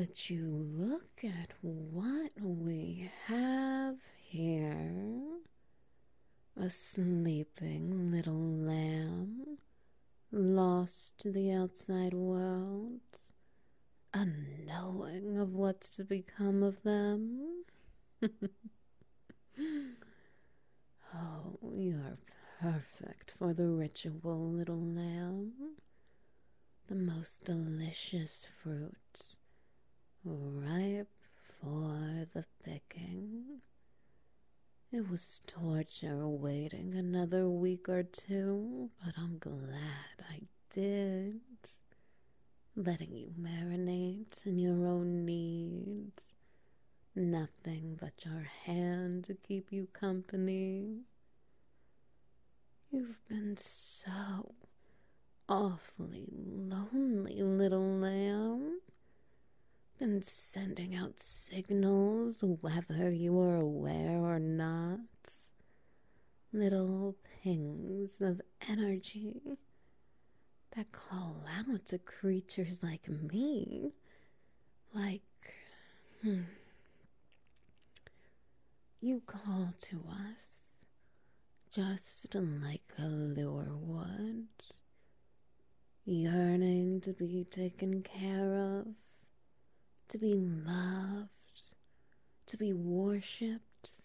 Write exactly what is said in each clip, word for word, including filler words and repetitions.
Would you look at what we have here? A sleeping little lamb, lost to the outside world, unknowing of what's to become of them. Oh, you're perfect for the ritual, little lamb. The most delicious fruit, ripe for the picking. It was torture waiting another week or two, but I'm glad I did. Letting you marinate in your own needs. Nothing but your hand to keep you company. You've been so awfully lonely, little lamb. Been sending out signals whether you are aware or not. Little pings of energy that call out to creatures like me. Like, hmm, you call to us just like a lure would, yearning to be taken care of, to be loved, to be worshipped.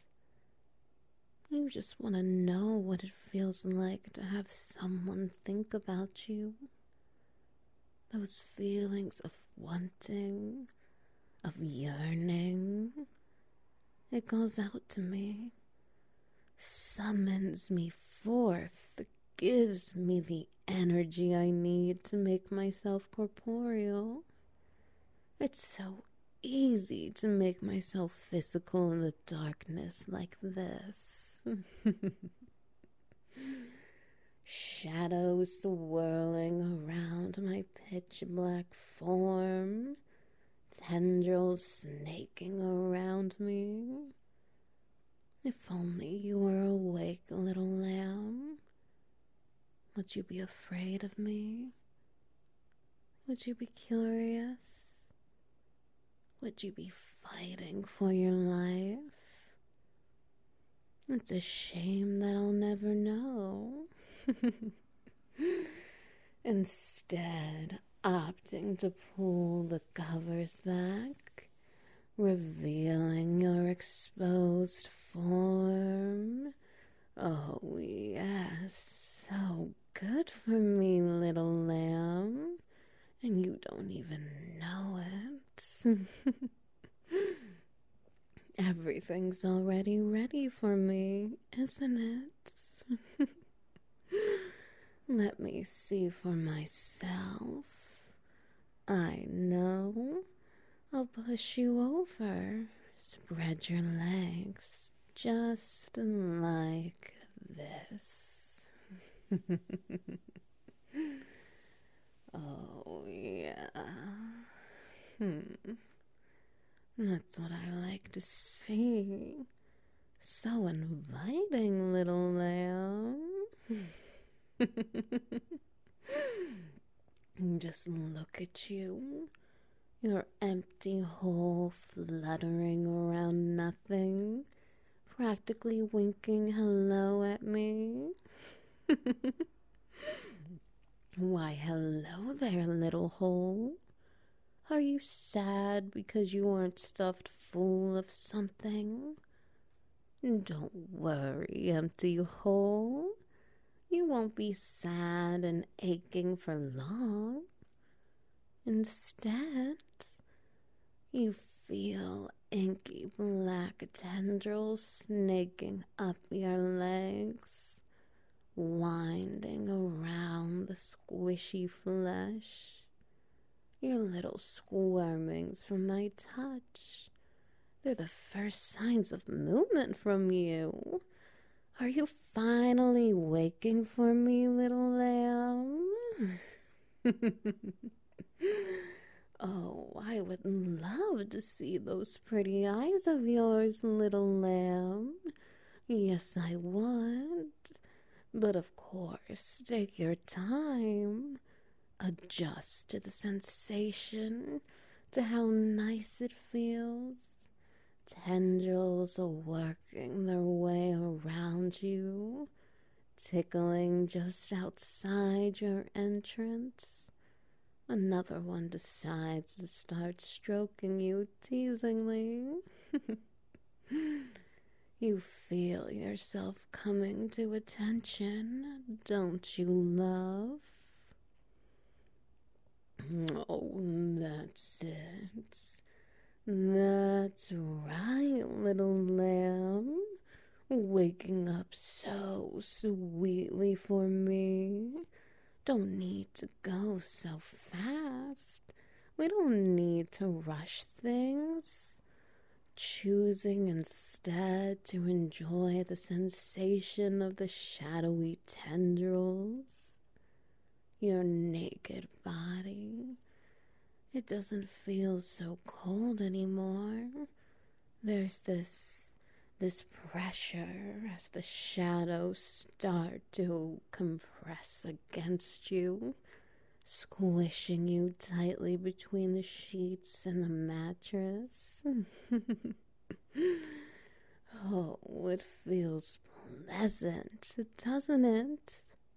You just want to know what it feels like to have someone think about you. Those feelings of wanting, of yearning. It goes out to me, summons me forth, gives me the energy I need to make myself corporeal. It's so easy to make myself physical in the darkness like this. Shadows swirling around my pitch black form, tendrils snaking around me. If only you were awake, little lamb. Would you be afraid of me? Would you be curious? Would you be fighting for your life? It's a shame that I'll never know. Instead, opting to pull the covers back, revealing your exposed form. Oh, yes, so good for me, little lamb. And you don't even know it. Everything's already ready for me, isn't it? Let me see for myself. I know. I'll push you over. Spread your legs just like this. Oh, yeah. Hmm. That's what I like to see. So inviting, little lamb. Just look at you. Your empty hole fluttering around nothing. Practically winking hello at me. Why, hello there, little hole. Are you sad because you aren't stuffed full of something? Don't worry, empty hole. You won't be sad and aching for long. Instead, you feel inky black tendrils snaking up your legs, winding around the squishy flesh. Your little squirmings from my touch. They're the first signs of movement from you. Are you finally waking for me, little lamb? Oh, I would love to see those pretty eyes of yours, little lamb. Yes, I would. But of course, take your time. Adjust to the sensation. to how nice it feels. Tendrils are working their way around you, tickling just outside your entrance. Another one decides to start stroking you teasingly. You feel yourself coming to attention, don't you, love? Oh, that's it. That's right, little lamb. Waking up so sweetly for me. Don't need to go so fast. We don't need to rush things. Choosing instead to enjoy the sensation of the shadowy tendrils. Your naked body. It doesn't feel so cold anymore. There's this, this pressure as the shadows start to compress against you, squishing you tightly between the sheets and the mattress. Oh, it feels pleasant, doesn't it?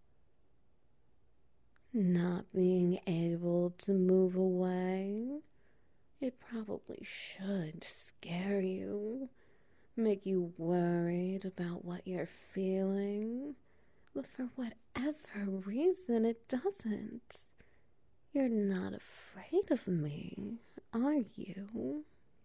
Not being able to move away, it probably should scare you, make you worried about what you're feeling, but for whatever reason it doesn't. You're not afraid of me, are you?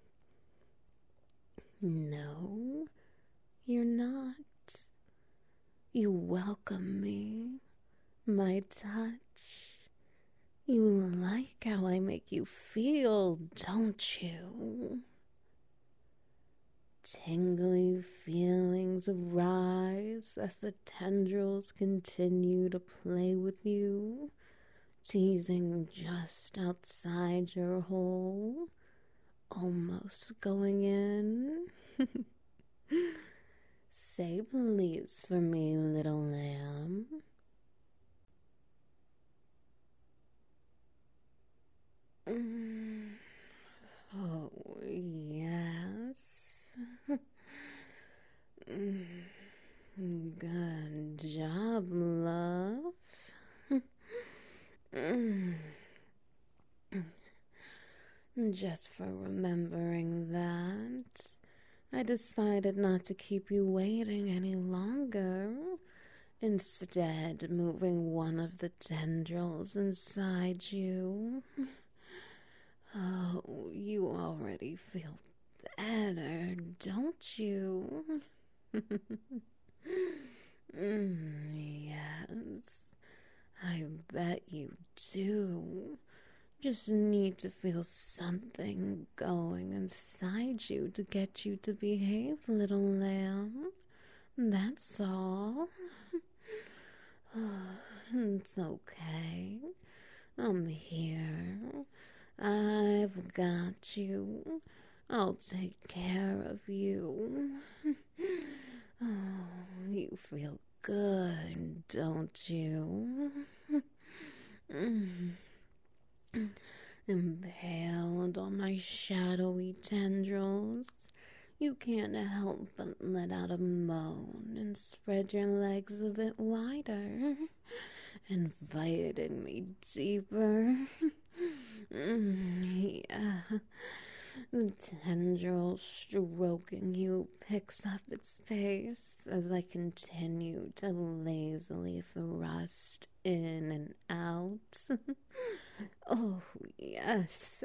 No, you're not. You welcome me, my touch. You like how I make you feel, don't you? Tingly feelings arise as the tendrils continue to play with you, teasing just outside your hole, almost going in. Say please for me, little lamb. Mm. Oh, yes. Good job, love. Just for remembering that, I decided not to keep you waiting any longer. Instead, moving one of the tendrils inside you. Oh, you already feel better, don't you? mm, yes, I bet you do. Just need to feel something going inside you to get you to behave, little lamb. That's all. It's okay. I'm here. I've got you. I'll take care of you. Oh, you feel good, don't you? Impaled on my shadowy tendrils, you can't help but let out a moan and spread your legs a bit wider, inviting me deeper. Yeah. The tendril stroking you picks up its pace as I continue to lazily thrust in and out. Oh, yes.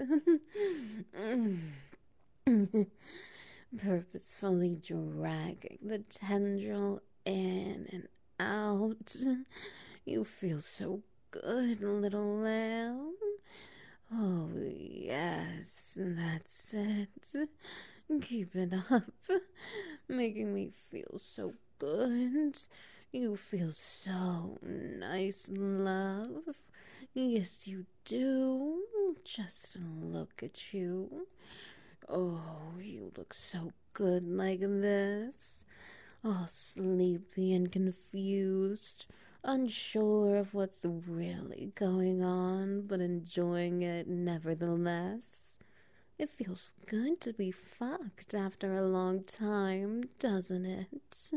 Purposefully dragging the tendril in and out. You feel so good, little lamb. Oh, yes, that's it. Keep it up, making me feel so good. You feel so nice, love. Yes, you do. Just look at you. Oh, you look so good like this. All sleepy and confused, unsure of what's really going on, but enjoying it nevertheless. It feels good to be fucked after a long time, doesn't it?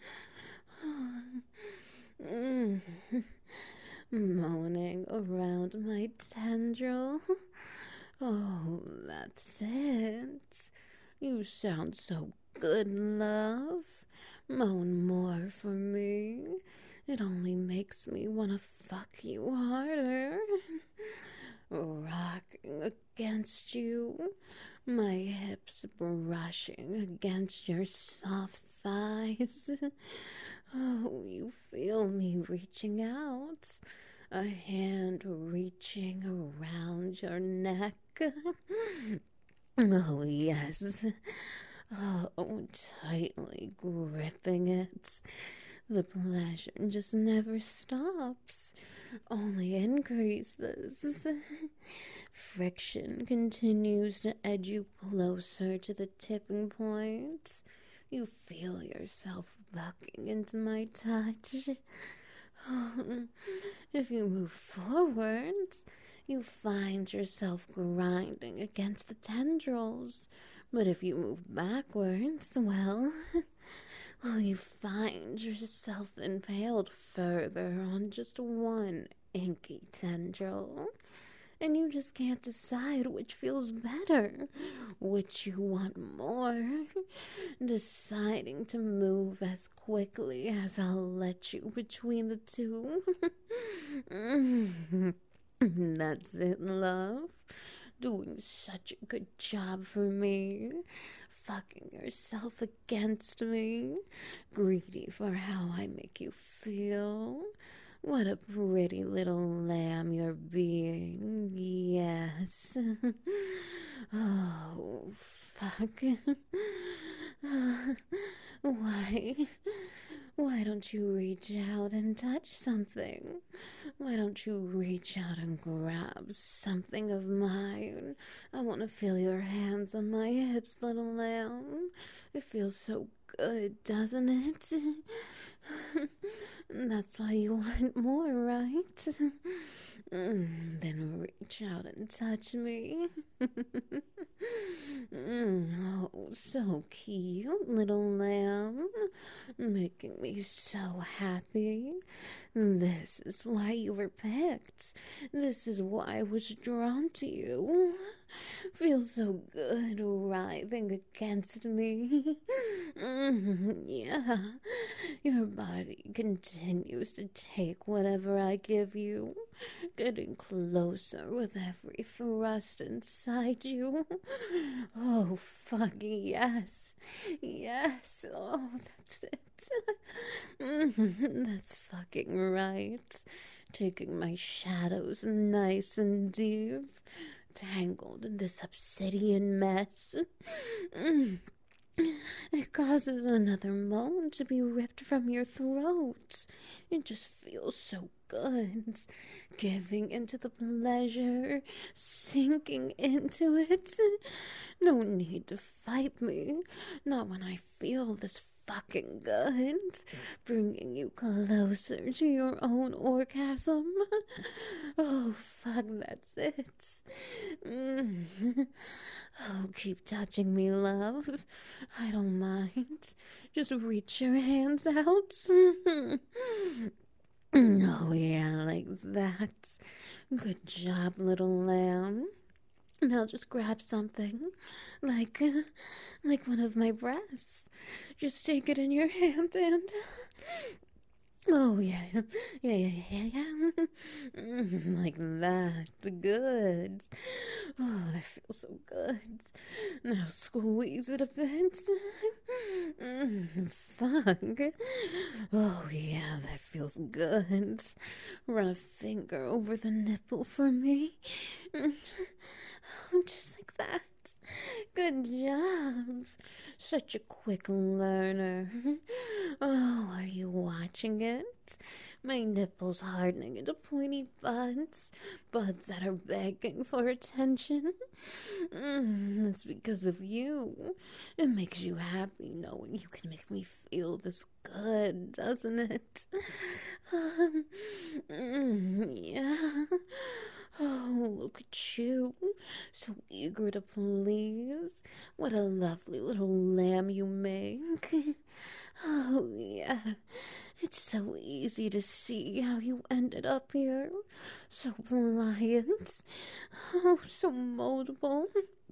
Mm. Moaning around my tendril. Oh, that's it. You sound so good, love. Moan more for me. It only makes me want to fuck you harder. Rocking against you, my hips brushing against your soft thighs. Oh, you feel me reaching out, a hand reaching around your neck. Oh, yes. Oh, tightly gripping it. The pleasure just never stops, only increases. Friction continues to edge you closer to the tipping point. You feel yourself bucking into my touch. If you move forwards, you find yourself grinding against the tendrils. But if you move backwards, well, well, you find yourself impaled further on just one inky tendril. And you just can't decide which feels better, which you want more. Deciding to move as quickly as I'll let you between the two. That's it, love. Doing such a good job for me. Fucking yourself against me. Greedy for how I make you feel. What a pretty little lamb you're being. Yes. Oh, fuck. Why? Why don't you reach out and touch something? Why don't you reach out and grab something of mine? I want to feel your hands on my hips, little lamb. It feels so good, doesn't it? That's why you want more, right? Mm, then reach out and touch me. mm, oh, so cute, little lamb. Making me so happy. This is why you were picked. This is why I was drawn to you. Feels so good writhing against me. Mm, yeah. Your body continues to take whatever I give you, getting closer with every thrust inside you. Oh, fuck, yes. Yes. Oh, that's it. Mm, that's fucking right. Taking my shadows nice and deep, tangled in this obsidian mess. Mm. It causes another moan to be ripped from your throat. It just feels so good. Giving into the pleasure, sinking into it. No need to fight me. Not when I feel this fucking good. Bringing you closer to your own orgasm. Oh, fuck, that's it. Mm. Oh, keep touching me, love. I don't mind. Just reach your hands out. Oh, yeah, like that. Good job, little lamb. Now just grab something, like, uh, like one of my breasts. Just take it in your hand and... Oh, yeah, yeah, yeah, yeah, yeah. Mm, like that. Good. Oh, that feels so good. Now squeeze it a bit. Mm, fuck. Oh, yeah, that feels good. Run a finger over the nipple for me. Mm, just like that. Good job. Such a quick learner. Oh, are you watching it? My nipples hardening into pointy buds. Buds that are begging for attention. Mm, it's because of you. It makes you happy knowing you can make me feel this good, doesn't it? Um, mm, yeah. Oh, look at you. so eager to please. What a lovely little lamb you make. Oh, yeah. It's so easy to see how you ended up here. So pliant. Oh, so moldable.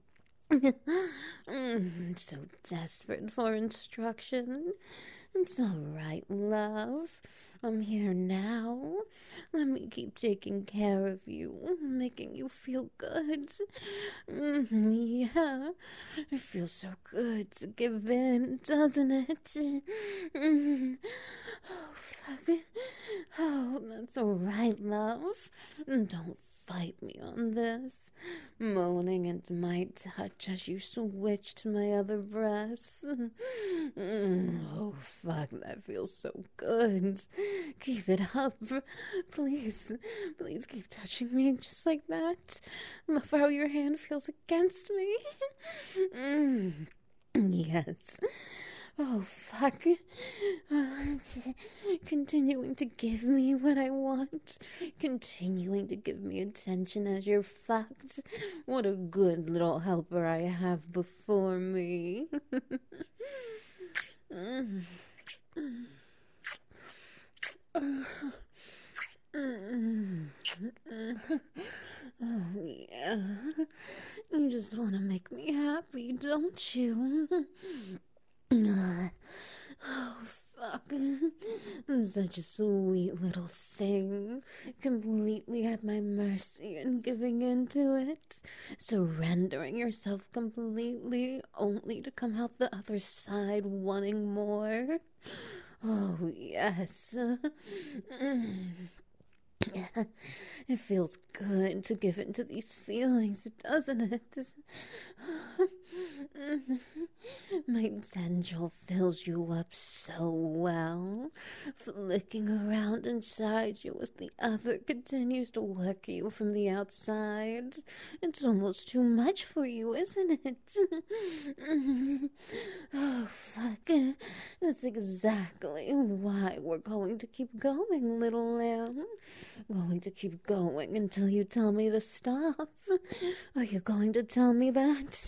mm, so desperate for instruction. It's all right, love. I'm here now. Let me keep taking care of you, making you feel good. Mm, yeah, it feels so good to give in, doesn't it? Mm. Oh, fuck. Oh, that's all right, love. Don't fight me on this. Moaning into my touch as you switch to my other breast. Mm, oh, fuck, that feels so good. Keep it up. Please, please keep touching me just like that. Love how your hand feels against me. Mm, yes. Oh, fuck. Uh, continuing to give me what I want. Continuing to give me attention as you're fucked. What a good little helper I have before me. mm. Oh, yeah. You just want to make me happy, don't you? Oh, fuck. Such a sweet little thing. Completely at my mercy and giving in to it. Surrendering yourself completely, only to come out the other side wanting more. Oh, yes. It feels good to give in to these feelings, doesn't it? My tendril fills you up so well, flicking around inside you as the other continues to work you from the outside. It's almost too much for you, isn't it? Oh, fuck. That's exactly why we're going to keep going, little lamb. Going to keep going until you tell me to stop. Are you going to tell me that?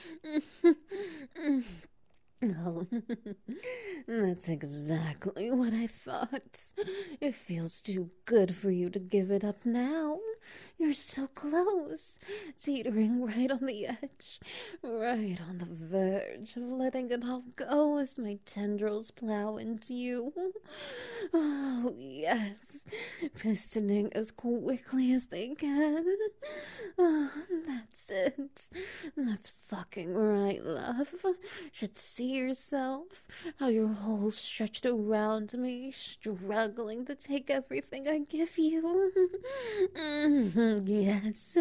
Oh, that's exactly what I thought. It feels too good for you to give it up now. You're so close, teetering right on the edge, right on the verge of letting it all go as my tendrils plow into you. Oh, yes, pistoning as quickly as they can. Oh, that's it. That's fucking right, love. Should see yourself, how your whole stretched around me, struggling to take everything I give you. Mm-hmm. Yes.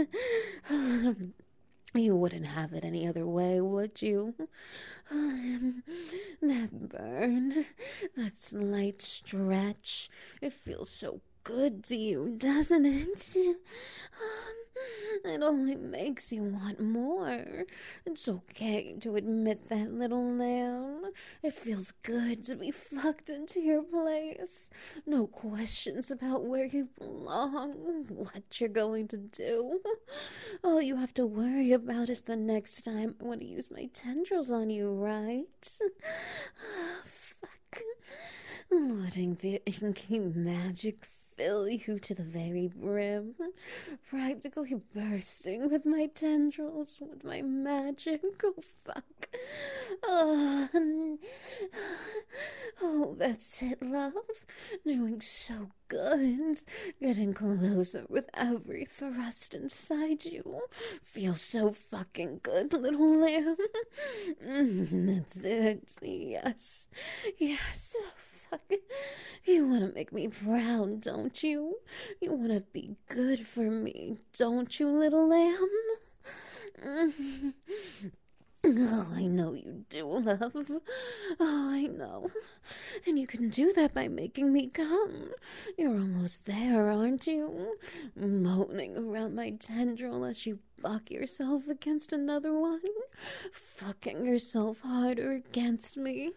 You wouldn't have it any other way, would you? Um, that burn, that slight stretch, it feels so good to you, doesn't it? Um, it only makes you want more. It's okay to admit that, little lamb. It feels good to be fucked into your place. No questions about where you belong, what you're going to do. All you have to worry about is the next time I want to use my tendrils on you, right? Oh, fuck. Letting the inky magic fill you to the very brim, practically bursting with my tendrils, with my magic. Oh, fuck. Oh, oh, that's it, love. Doing so good. Getting closer with every thrust inside you. Feels so fucking good, little lamb. Mm, that's it. Yes. Yes. Fuck. You want to make me proud, don't you? You want to be good for me, don't you, little lamb? Mm. Oh, I know you do, love. Oh, I know. And you can do that by making me come. You're almost there, aren't you? Moaning around my tendril as you fuck yourself against another one? Fucking yourself harder against me?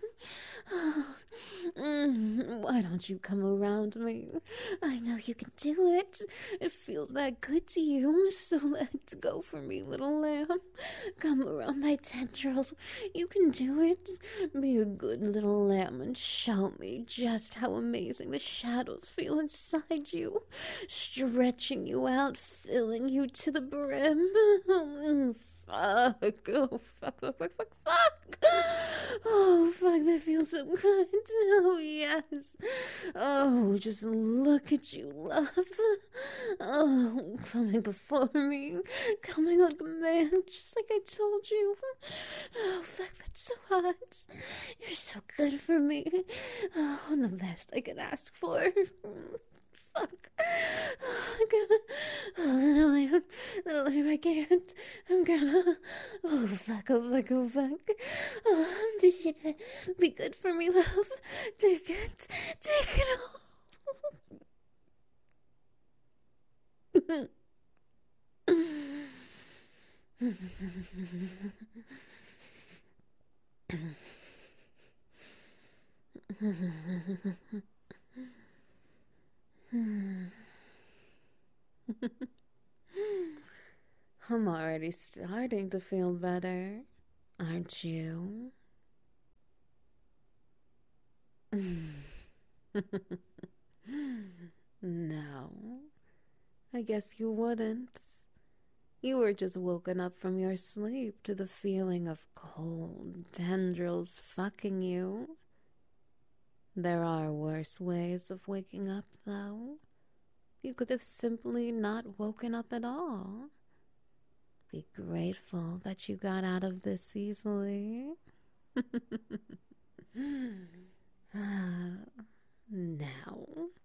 Mm, why don't you come around me? I know you can do it. It feels that good to you, so let's go for me, little lamb. Come around my tendrils. You can do it. Be a good little lamb and show me just how amazing the shadows feel inside you, stretching you out, filling you to the brim. Fuck. Oh, fuck, fuck, fuck, fuck, fuck. Oh, fuck, that feels so good. Oh, yes. Oh, just look at you, love. Oh, coming before me. Coming on command, just like I told you. Oh, fuck, that's so hot. You're so good for me. Oh, the best I could ask for. Fuck. Oh, I'm gonna. Oh, little lamb. Little lamb, I can't. I'm gonna. Oh, fuck. Oh, fuck. Oh, fuck. Oh, this shit be good for me, love. Take it. Take it all. I'm already starting to feel better, aren't you? No, I guess you wouldn't. You were just woken up from your sleep to the feeling of cold tendrils fucking you. There are worse ways of waking up, though. You could have simply not woken up at all. Be grateful that you got out of this easily. Now,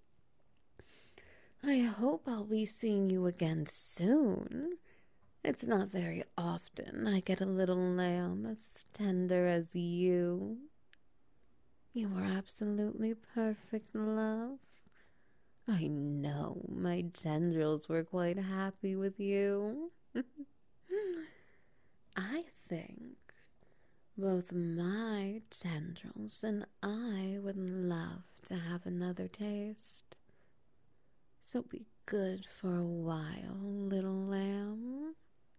I hope I'll be seeing you again soon. It's not very often I get a little lamb as tender as you. You were absolutely perfect, love. I know my tendrils were quite happy with you. I think both my tendrils and I would love to have another taste. So be good for a while, little lamb.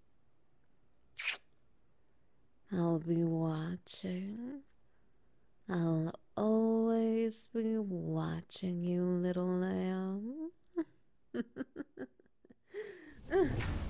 I'll be watching. I'll always be watching you, little lamb.